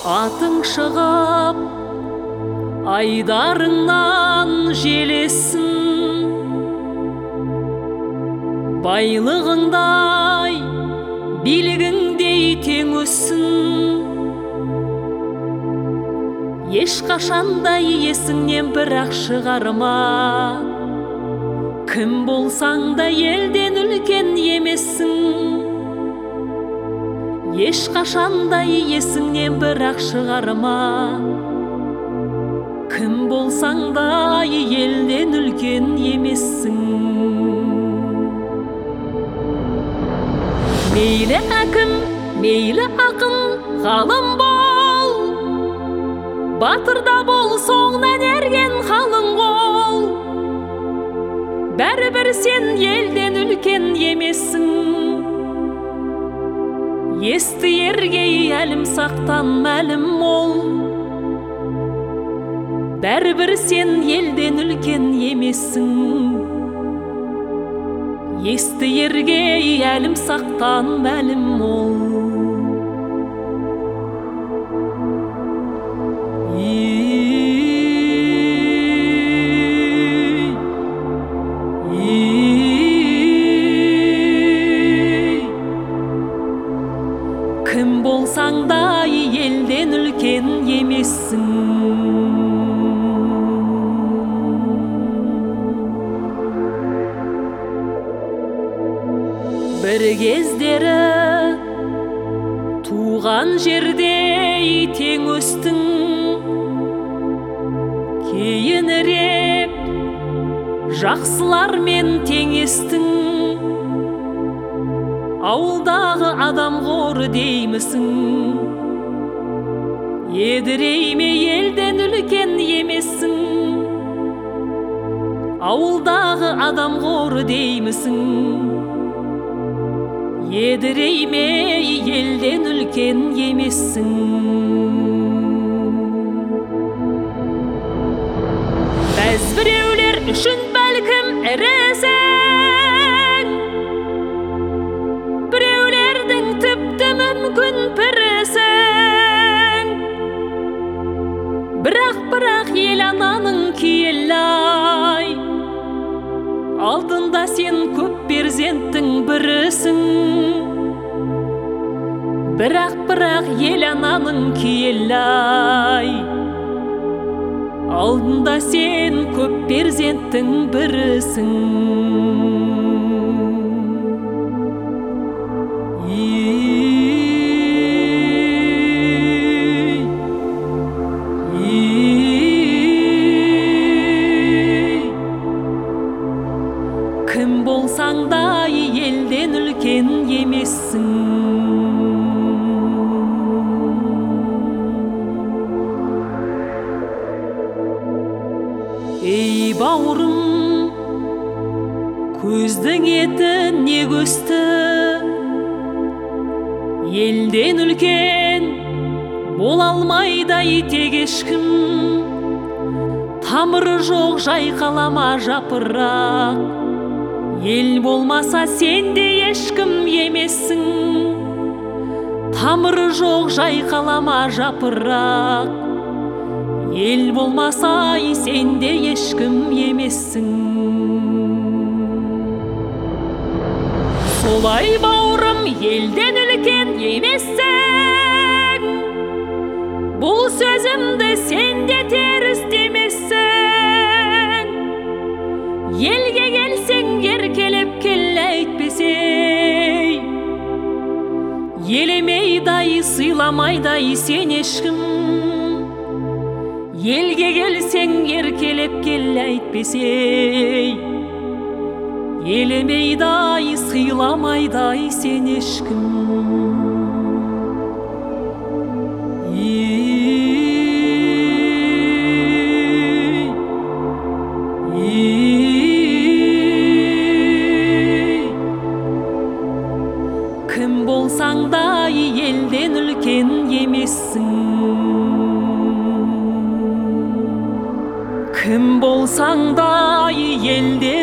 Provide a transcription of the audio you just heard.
Атың шығып, айдарыңнан желесін, байлығыңдай, билігіңдей тең өссін. Ешқашандай есіңнен бірақ шығарма, кім болсаң да елден үлкен емессің. Ешқашандай есіңнен бірақ шығарма, кім болсаң да елден үлкен емессің. Мейлі әкім, мейлі ақын, ғалым бол, батырда бол, соңынан ерген қалың қол. Бәрібір сен елден үлкен емессің. Есті ерге әлімсақтан мәлім мол. Бәрібір сен елден үлкен емессің. Есті ерге әлімсақтан мәлім мол. Кім болсаң да елден үлкен емессің. Бір кездері туған жердей тең өстің, кейінірек жақсылармен теңестің. Ауылдағы адам қоры деймісің, едірейме елден үлкен емессің. Ауылдағы адам қоры деймісің, едірейме елден үлкен емессің. Бәз біреулер үшін бәлкім ірісің, біреулердің тіпті мүмкін пірісің. Бірақ ел ананың киелі-ай, алдында сен көп перзенттің бірісің. Бірақ ел ананың киелі-ай, алдында сен көп перзенттің бірісің. Кім болсаң да елден үлкен емессің. Ей бауырым, көздің еті не көсті, елден үлкен бола алмайды тек ешкім. Тамыры жоқ жайқалама жапырақ, ел болмаса сен де ешкім емессің. Тамыры жоқ жайқалама жапырақ, ел болмаса сен де ешкім емессің. Солай бауырым, елден үлкен емессің. Бұл сөзімді сен де теріс демессің. Елге келсең еркелеп кел әйтпесей, елемейдай сыйламайдай сен ешкім. Елге келсең еркелеп кел әйтпесей, елемейдай сыйламайдай сен ешкім. Кім болсаң да елден үлкен емессің. Кім болсаң да елден